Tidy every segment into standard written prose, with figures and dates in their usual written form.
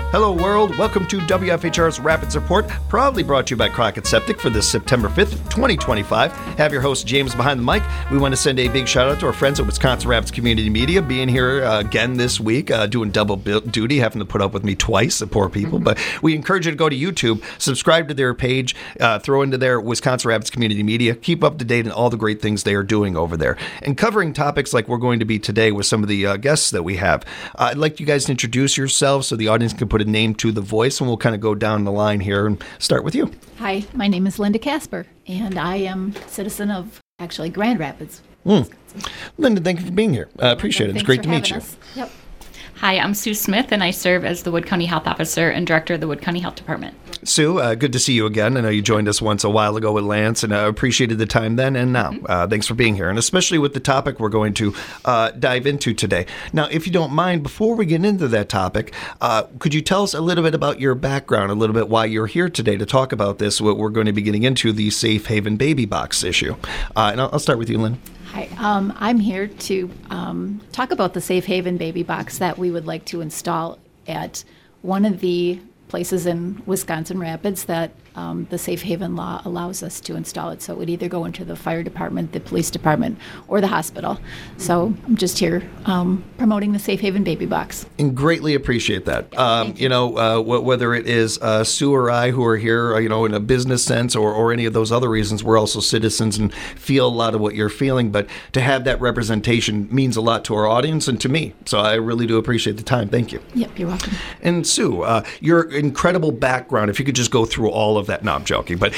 Hello world, welcome to WFHR's Rapids Report, proudly brought to you by Crockett Septic for this September 5th, 2025. Have your host James behind the mic. We want to send a big shout out to our friends at Wisconsin Rapids Community Media, being here again this week, doing double duty, having to put up with me twice, the poor people. But we encourage you to go to YouTube, subscribe to their page, throw into their Wisconsin Rapids Community Media, keep up to date on all the great things they are doing over there. And covering topics like we're going to be today with some of the guests that we have. I'd like you guys to introduce yourselves so the audience can put a name to the voice, and we'll kind of go down the line here and start with you. Hi, my name is Linda Casper, and I am a citizen of, actually, Grand Rapids. Linda, thank you for being here. I appreciate it. It's great to meet you. Yep. Hi, I'm Sue Smith, and I serve as the Wood County Health Officer and Director of the Wood County Health Department. Sue, good to see you again. I know you joined us once a while ago with Lance, and I appreciated the time then and now. Thanks for being here, and especially with the topic we're going to dive into today. Now, if you don't mind, before we get into that topic, could you tell us a little bit about your background, a little bit why you're here today to talk about this, what we're going to be getting into, the Safe Haven Baby Box issue. And I'll start with you, Lynn. Hi, I'm here to talk about the Safe Haven Baby Box that we would like to install at one of the places in Wisconsin Rapids that the Safe Haven law allows us to install it. So it would either go into the fire department, the police department, or the hospital. So I'm just here promoting the Safe Haven Baby Box. And greatly appreciate that. Whether it is Sue or I who are here, in a business sense or any of those other reasons, we're also citizens and feel a lot of what you're feeling. But to have that representation means a lot to our audience and to me. So I really do appreciate the time. Thank you. Yep, you're welcome. And Sue, your incredible background, if you could just go through all of that. No, I'm joking. But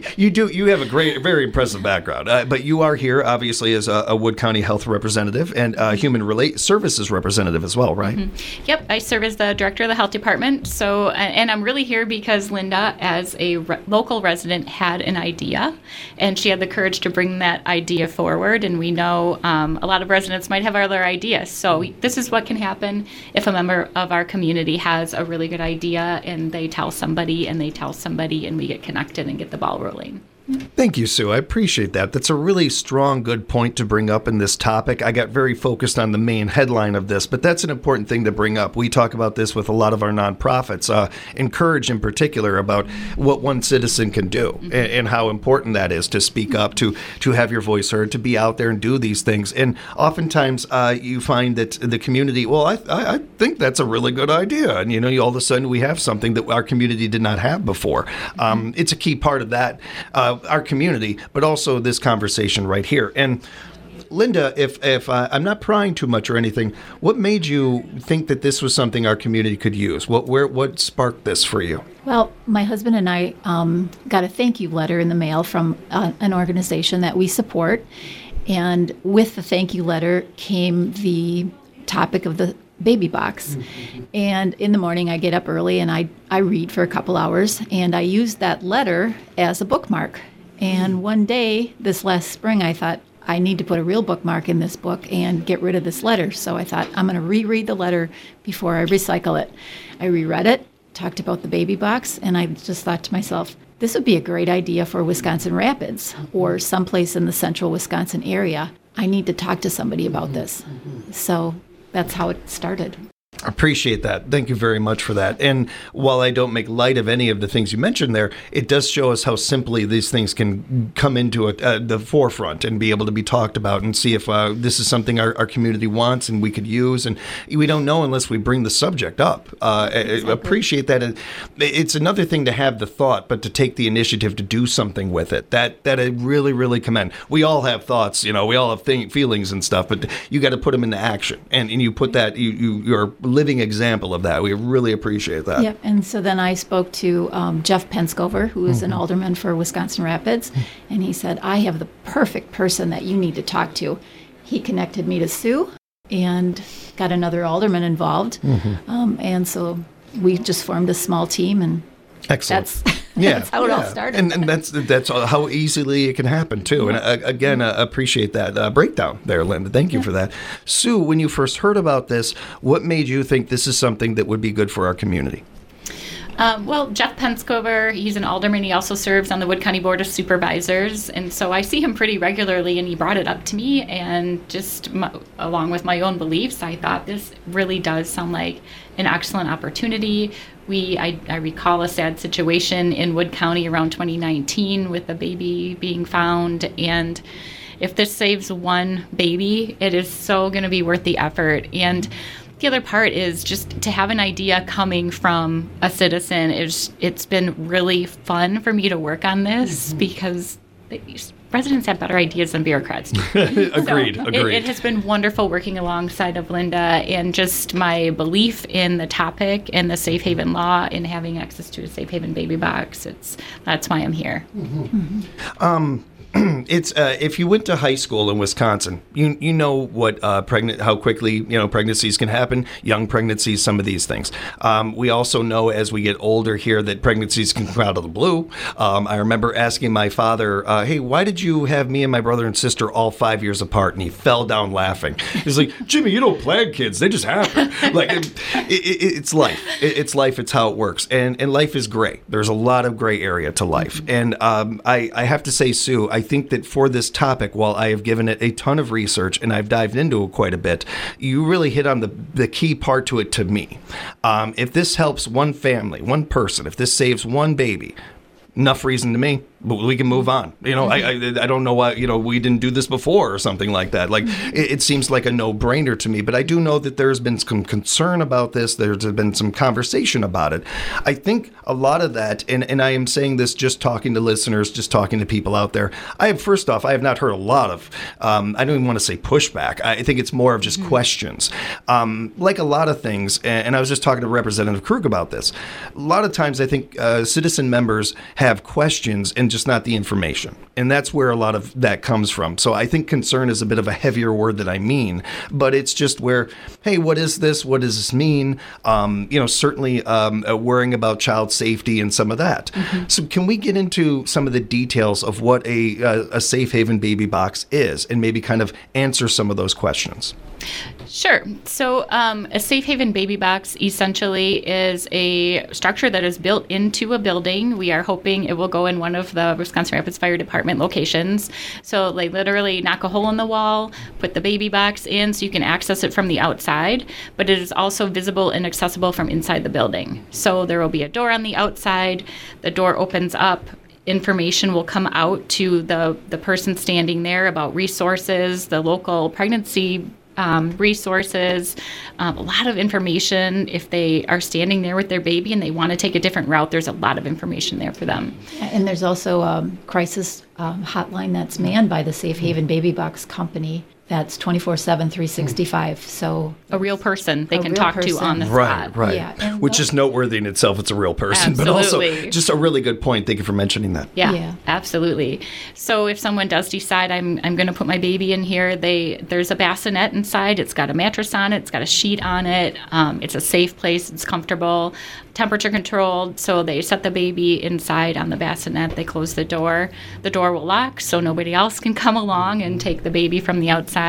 you have a great, very impressive background. But you are here, obviously, as a Wood County Health representative and Human Services representative as well, right? Mm-hmm. Yep, I serve as the Director of the Health Department. So, and I'm really here because Linda, as a local resident, had an idea, and she had the courage to bring that idea forward. And we know a lot of residents might have other ideas. So this is what can happen if a member of our community has a really good idea and they tell somebody and we get connected and get the ball rolling. Thank you, Sue. I appreciate that. That's a really strong, good point to bring up in this topic. I got very focused on the main headline of this, but that's an important thing to bring up. We talk about this with a lot of our nonprofits, Encourage in particular, about what one citizen can do and how important that is to speak up, to have your voice heard, to be out there and do these things. And oftentimes you find that the community, well, I think that's a really good idea. And, all of a sudden we have something that our community did not have before. It's a key part of that. Our community, but also this conversation right here. And Linda, if I'm not prying too much or anything, what made you think that this was something our community could use? What sparked this for you? Well, my husband and I got a thank you letter in the mail from an organization that we support. And with the thank you letter came the topic of the baby box. And in the morning I get up early and I read for a couple hours, and I use that letter as a bookmark. And one day this last spring I thought I need to put a real bookmark in this book and get rid of this letter. So I thought I'm going to reread the letter before I recycle it. I reread it, talked about the baby box, and I just thought to myself, this would be a great idea for Wisconsin Rapids or someplace in the central Wisconsin area. I need to talk to somebody about this. So that's how it started. Appreciate that. Thank you very much for that. And while I don't make light of any of the things you mentioned there, it does show us how simply these things can come into the forefront and be able to be talked about and see if this is something our community wants and we could use. And we don't know unless we bring the subject up. Exactly. Appreciate that. It's another thing to have the thought, but to take the initiative to do something with it. That I really, really commend. We all have thoughts, we all have feelings and stuff, but you got to put them into action. And you put that, you're living example of that. We really appreciate that. Yep. And so then I spoke to Jeff Penscover, who is an alderman for Wisconsin Rapids, and he said, I have the perfect person that you need to talk to. He connected me to Sue and got another alderman involved. And so we just formed a small team, and excellent. That's how it all started. And that's how easily it can happen, too. And again, appreciate that breakdown there, Linda. Thank you for that. Sue, when you first heard about this, what made you think this is something that would be good for our community? Well, Jeff Penscover, he's an alderman. He also serves on the Wood County Board of Supervisors. And so I see him pretty regularly, and he brought it up to me. And just along with my own beliefs, I thought this really does sound like an excellent opportunity. I recall a sad situation in Wood County around 2019 with a baby being found. And if this saves one baby, it is so going to be worth the effort. And the other part is just to have an idea coming from a citizen. It's been really fun for me to work on this because residents have better ideas than bureaucrats do. Agreed. It has been wonderful working alongside of Linda, and just my belief in the topic and the safe haven law and having access to a safe haven baby box. That's why I'm here. It's if you went to high school in Wisconsin, you know what how quickly pregnancies can happen, young pregnancies, some of these things. We also know as we get older here that pregnancies can come out of the blue. I remember asking my father, "Hey, why did you have me and my brother and sister all 5 years apart?" And he fell down laughing. He's like, "Jimmy, you don't plan kids; they just happen." Like it's life. It's life. It's how it works, and life is gray. There's a lot of gray area to life, and I have to say, Sue, I think that for this topic, while I have given it a ton of research and I've dived into it quite a bit, you really hit on the key part to it to me. If this helps one family, one person, if this saves one baby, enough reason to me. But we can move on. I don't know why, we didn't do this before or something like that. Like, it seems like a no-brainer to me, but I do know that there's been some concern about this. There's been some conversation about it. I think a lot of that, and I am saying this just talking to listeners, just talking to people out there, first off, I have not heard a lot of, I don't even want to say pushback. I think it's more of just questions. Like a lot of things, and I was just talking to Representative Krug about this. A lot of times I think citizen members have questions and just not the information. And that's where a lot of that comes from. So I think concern is a bit of a heavier word than I mean, but it's just where, hey, what is this? What does this mean? Certainly worrying about child safety and some of that. So can we get into some of the details of what a safe haven baby box is and maybe kind of answer some of those questions? Sure. So a safe haven baby box essentially is a structure that is built into a building. We are hoping it will go in one of the Wisconsin Rapids Fire Department locations. So they literally knock a hole in the wall, put the baby box in so you can access it from the outside, but it is also visible and accessible from inside the building. So there will be a door on the outside. The door opens up. Information will come out to the person standing there about resources, the local pregnancy resources, a lot of information. If they are standing there with their baby and they want to take a different route, there's a lot of information there for them. And there's also a crisis hotline that's manned by the Safe Haven Baby Box Company. That's 24/7, 365. So a real person they can talk to on the spot. Right. Yeah, which is noteworthy in itself. It's a real person, Absolutely. But also just a really good point. Thank you for mentioning that. Yeah, absolutely. So if someone does decide I'm going to put my baby in here, there's a bassinet inside. It's got a mattress on it. It's got a sheet on it. It's a safe place. It's comfortable, temperature controlled. So they set the baby inside on the bassinet. They close the door. The door will lock so nobody else can come along and take the baby from the outside.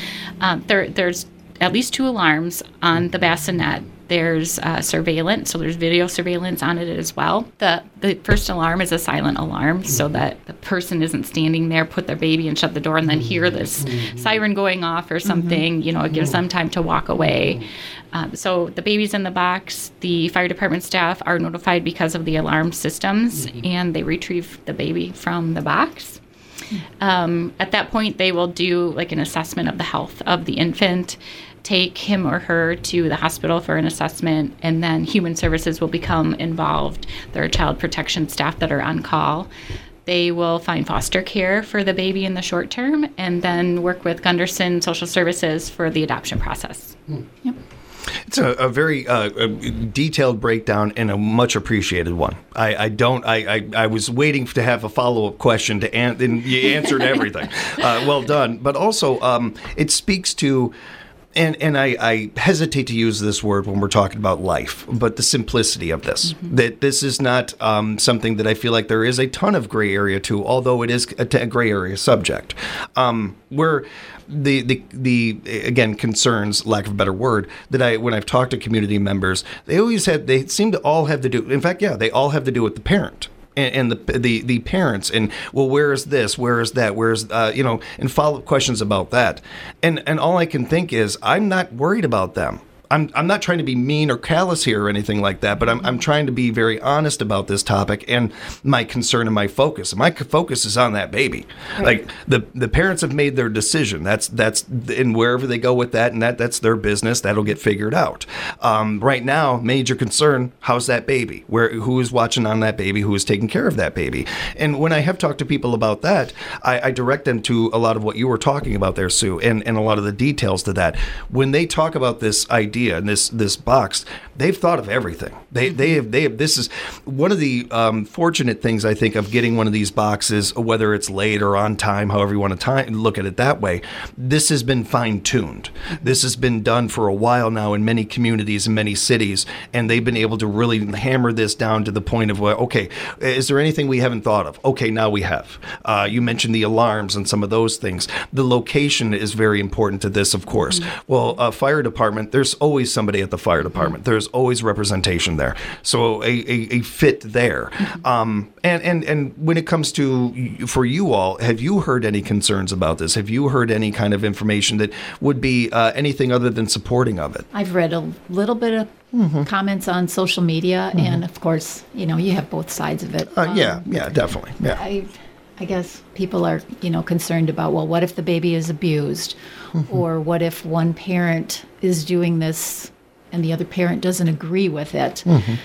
There's at least 2 alarms on the bassinet. There's surveillance, so there's video surveillance on it as well. The first alarm is a silent alarm so that the person isn't standing there, put their baby and shut the door and then hear this siren going off or something. It gives them time to walk away. So the baby's in the box. The fire department staff are notified because of the alarm systems, and they retrieve the baby from the box. At that point, they will do like an assessment of the health of the infant, take him or her to the hospital for an assessment, and then human services will become involved. There are child protection staff that are on call. They will find foster care for the baby in the short term and then work with Gunderson Social Services for the adoption process. Yep. It's a very detailed breakdown and a much appreciated one. I was waiting to have a follow-up question and you answered everything. Well done. But also, it speaks to And I hesitate to use this word when we're talking about life, but the simplicity of this, that this is not something that I feel like there is a ton of gray area to, although it is a gray area subject, where the again, concerns, lack of a better word, that when I've talked to community members, they seem to all have to do, in fact, they all have to do with the parent. And the parents, and well, where is this? Where is that? Where's and follow-up questions about that. And all I can think is, I'm not worried about them. I'm not trying to be mean or callous here or anything like that, but I'm trying to be very honest about this topic and my concern and my focus. And my focus is on that baby. Right. Like the parents have made their decision. That's and wherever they go with that, and that's their business. That'll get figured out. Right now, major concern: how's that baby? Who is watching on that baby? Who is taking care of that baby? And when I have talked to people about that, I direct them to a lot of what you were talking about there, Sue, and a lot of the details to that. When they talk about this idea and this box, they've thought of everything. They have. This is one of the fortunate things, I think, of getting one of these boxes, whether it's late or on time, however you want to look at it that way. This has been fine-tuned. This has been done for a while now in many communities and many cities, and they've been able to really hammer this down to the point of, okay, is there anything we haven't thought of? Okay, now we have. You mentioned the alarms and some of those things. The location is very important to this, of course. Well, fire department, there's always somebody at the fire department. There's always representation there. So a fit there. And when it comes to, for you all, have you heard any concerns about this? Have you heard any kind of information that would be anything other than supporting of it? I've read a little bit of comments on social media, and of course, you have both sides of it. Yeah, definitely. Yeah. I guess people are, concerned about, well, what if the baby is abused? Or what if one parent is doing this and the other parent doesn't agree with it?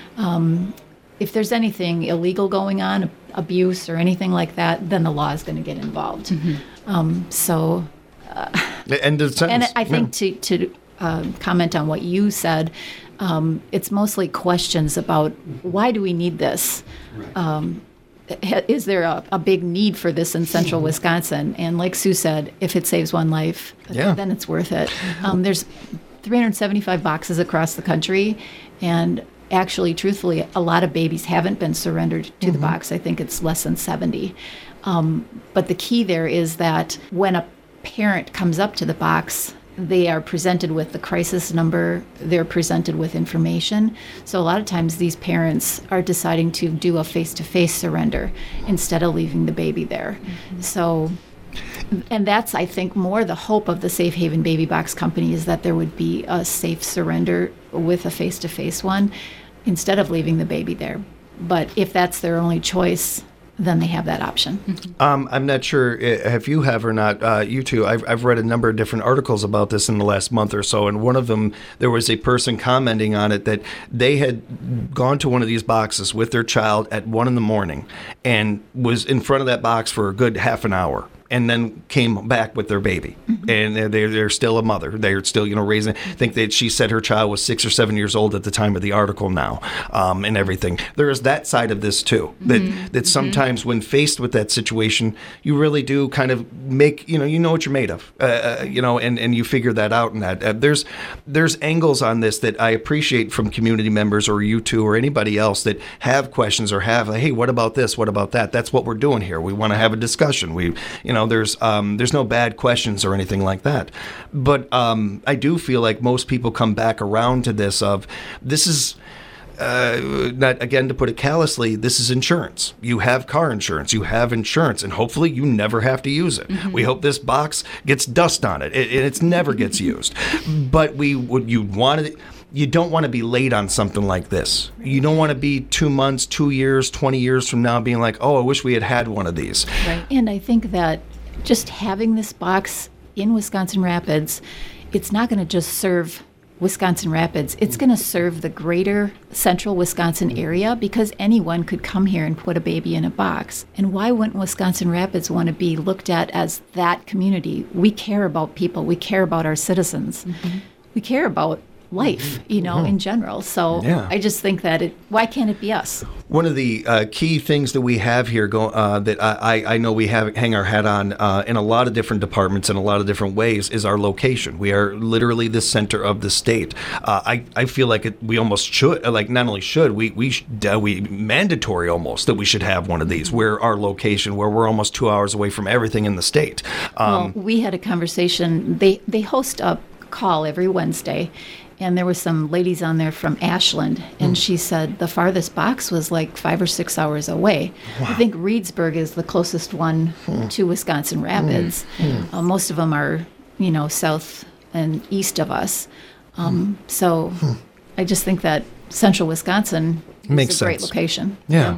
If there's anything illegal going on, abuse or anything like that, then the law is going to get involved. And I think to comment on what you said, it's mostly questions about, why do we need this? Is there a big need for this in central Wisconsin? And like Sue said, if it saves one life, then it's worth it. There's 375 boxes across the country, and actually, truthfully, a lot of babies haven't been surrendered to the box. I think it's less than 70. But the key there is that when a parent comes up to the box, they are presented with the crisis number, they're presented with information. So a lot of times these parents are deciding to do a face-to-face surrender instead of leaving the baby there. So, and that's, I think, more the hope of the Safe Haven Baby Box Company, is that there would be a safe surrender with a face-to-face one instead of leaving the baby there. But if that's their only choice, then they have that option. I'm not sure if you have or not, you two. I've read a number of different articles about this in the last month or so, and one of them, there was a person commenting on it that they had gone to one of these boxes with their child at 1 a.m. and was in front of that box for a good half an hour, and then came back with their baby. And they're still a mother. They're still, raising. I think that she said her child was 6 or 7 years old at the time of the article now, and everything. There is that side of this too, that sometimes when faced with that situation, you really do kind of make, you know what you're made of, and you figure that out. And that there's angles on this that I appreciate from community members or you two or anybody else that have questions or have, hey, what about this? What about that? That's what we're doing here. We want to have a discussion. There's no bad questions or anything like that. But I do feel like most people come back around to this is not, again, to put it callously, this is insurance. You have car insurance, you have insurance, and hopefully you never have to use it. We hope this box gets dust on it, and it never gets used. But you don't want to be late on something like this. You don't want to be 2 months, 2 years, 20 years from now being like, oh, I wish we had one of these. Right. And I think that just having this box in Wisconsin Rapids, it's not going to just serve Wisconsin Rapids. It's going to serve the greater central Wisconsin area, because anyone could come here and put a baby in a box. And why wouldn't Wisconsin Rapids want to be looked at as that community? We care about people. We care about our citizens. We care about life, in general. So Yeah. I just think that why can't it be us? One of the key things that we have here that I know we hang our hat on in a lot of different departments in a lot of different ways is our location. We are literally the center of the state. I feel like we almost should, like not only should, we mandatory almost that we should have one of these where our location, where we're almost 2 hours away from everything in the state. Well, we had a conversation. They host a call every Wednesday. And there were some ladies on there from Ashland, and she said the farthest box was like 5 or 6 hours away. Wow. I think Reedsburg is the closest one to Wisconsin Rapids. Most of them are, south and east of us. So I just think that central Wisconsin makes is a great sense. location. Yeah.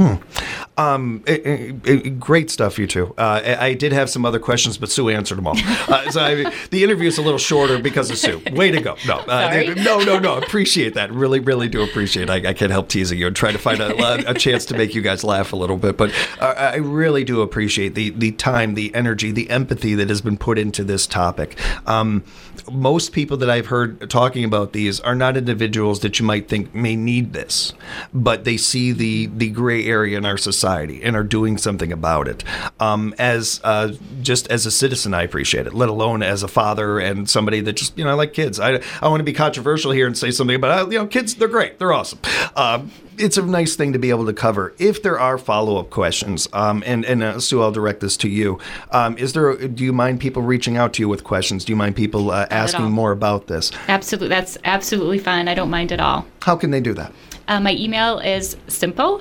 Great stuff, you two. I did have some other questions, but Sue answered them all. The interview is a little shorter because of Sue. Way to go. No. Appreciate that. Really, really do appreciate it. I can't help teasing you and try to find a chance to make you guys laugh a little bit. But I really do appreciate the time, the energy, the empathy that has been put into this topic. Most people that I've heard talking about these are not individuals that you might think may need this, but they see the gray area in our society and are doing something about it. Just as a citizen, I appreciate it, let alone as a father and somebody that just, I like kids. I want to be controversial here and say something about, kids, they're great. They're awesome. It's a nice thing to be able to cover. If there are follow-up questions, and Sue, I'll direct this to you. Do you mind people reaching out to you with questions? Do you mind people asking more about this? Absolutely. That's absolutely fine. I don't mind at all. How can they do that? My email is simple,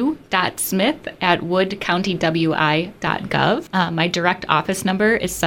sue.smith@woodcountywi.gov. My direct office number is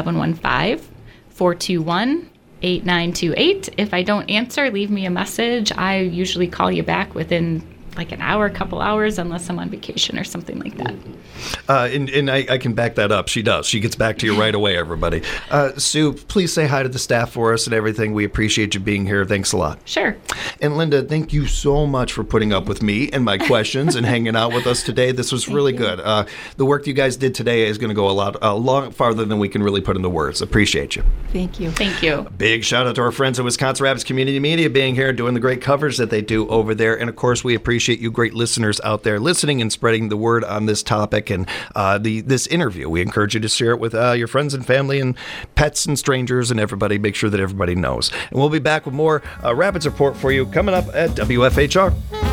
715-421-8928. If I don't answer, leave me a message. I usually call you back within like an hour, a couple hours, unless I'm on vacation or something like that. And I can back that up. She does. She gets back to you right away, everybody. Sue, please say hi to the staff for us and everything. We appreciate you being here. Thanks a lot. Sure. And Linda, thank you so much for putting up with me and my questions and hanging out with us today. This was really good. The work you guys did today is going to go a lot farther than we can really put into words. Appreciate you. Thank you. Thank you. A big shout out to our friends at Wisconsin Rapids Community Media being here, doing the great coverage that they do over there. And of course, we appreciate you great listeners out there listening and spreading the word on this topic and this interview. We encourage you to share it with your friends and family and pets and strangers and everybody. Make sure that everybody knows. And we'll be back with more Rapids Report for you coming up at WFHR.